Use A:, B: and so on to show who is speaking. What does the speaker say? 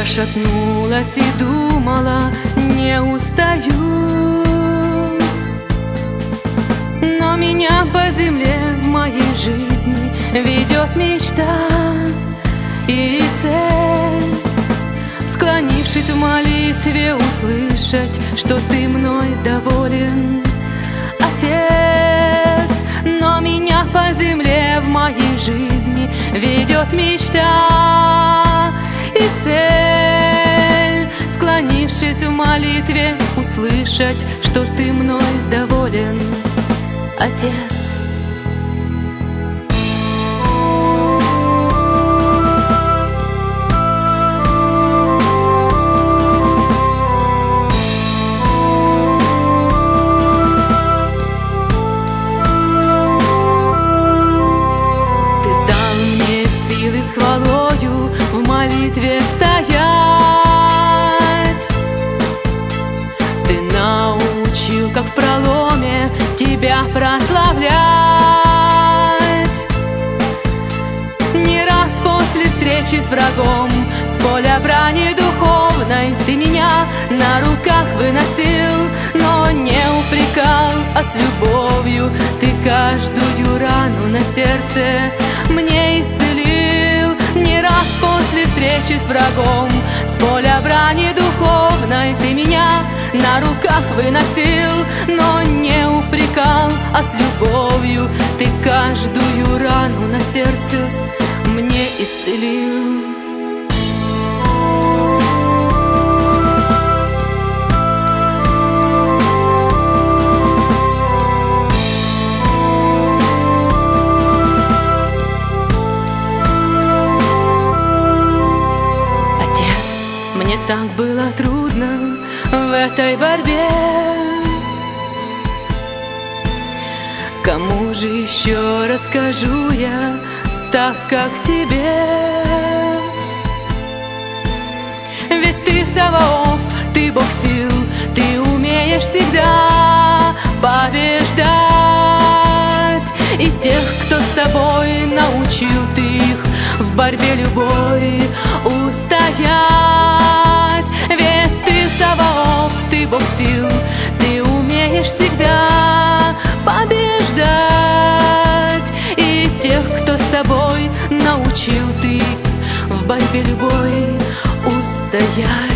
A: шатнулась и думала, не устаю. Но меня по земле в моей жизни ведет мечта и цель. Склонившись в молитве, услышать, что ты мной доволен, Отец. Но меня по земле в моей жизни ведет мечта и цель. Склонившись в молитве, услышать, что ты мной доволен, Отец. С хвалою в молитве стоять. Ты научил, как в проломе тебя прославлять. Не раз после встречи с врагом с поля брани духовной ты меня на руках выносил, но не упрекал, а с любовью ты каждую рану на сердце мне исцелил. Не раз после встречи с врагом с поля брани духовной ты меня на руках выносил, но не упрекал, а с любовью ты каждую рану на сердце мне исцелил. Мне так было трудно в этой борьбе. Кому же еще расскажу я так, как тебе? Ведь ты Саваоф, ты Бог сил, ты умеешь всегда побеждать. И тех, кто с тобой, научил ты их в борьбе любой устоять. Ведь ты Саваоф, ты Бог сил, ты умеешь всегда побеждать. И тех, кто с тобой, научил ты в борьбе любой устоять.